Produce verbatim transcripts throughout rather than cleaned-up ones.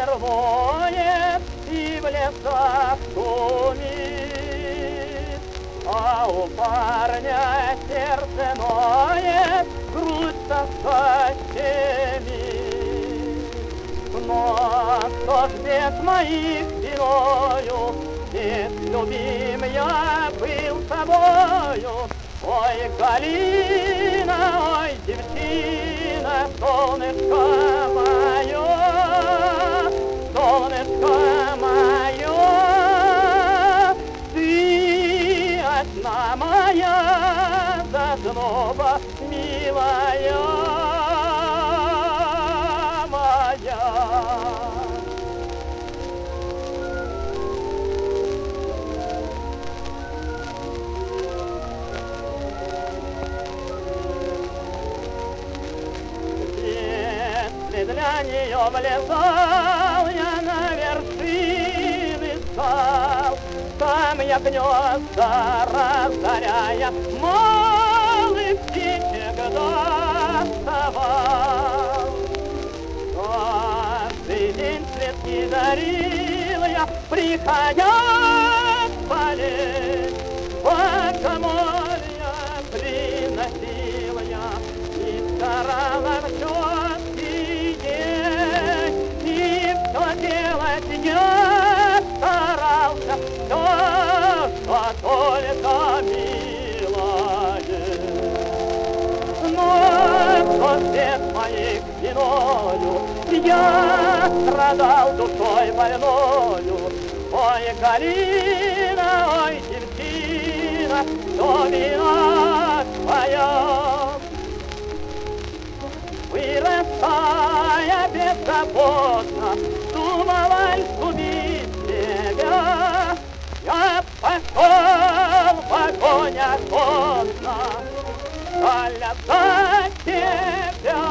воет и в лесах шумит, а у парня сердце ноет, грудь тоска щемит. Но кто ж без моих герою, без любим я был с тобою? Ой, Галина, ой, девчина, солнышко мое, солнышко мое, ты одна моя зазноба, милая моя. Для нее влезал я на вершины скал, там я гнезда разоряя, малых птичек доставал. Каждый день цветки дарил я, приходя болеть, богомолья приносил я и старала все делать я старался, все, что только милое. Но после моих виною я страдал душой больною. Ой, Галина, ой, девчина, что вина твоя? Вырастая беззаботно, думала любить тебя, я пошел в огонь охотно, жаль за тебя.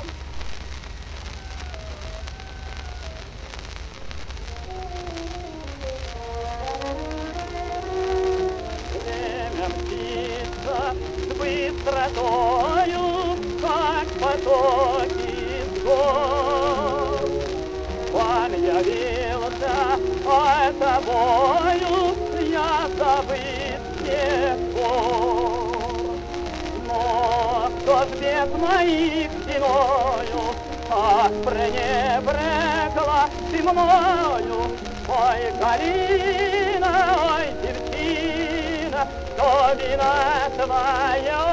Время мчится с быстротою, как потоки гор. Вам явился, а тобою я забыт всех пор. Но кто ж без моих стеною, ах, пренебрегла ты мною? Ой, Галина, ой, девчина, что вина твоя?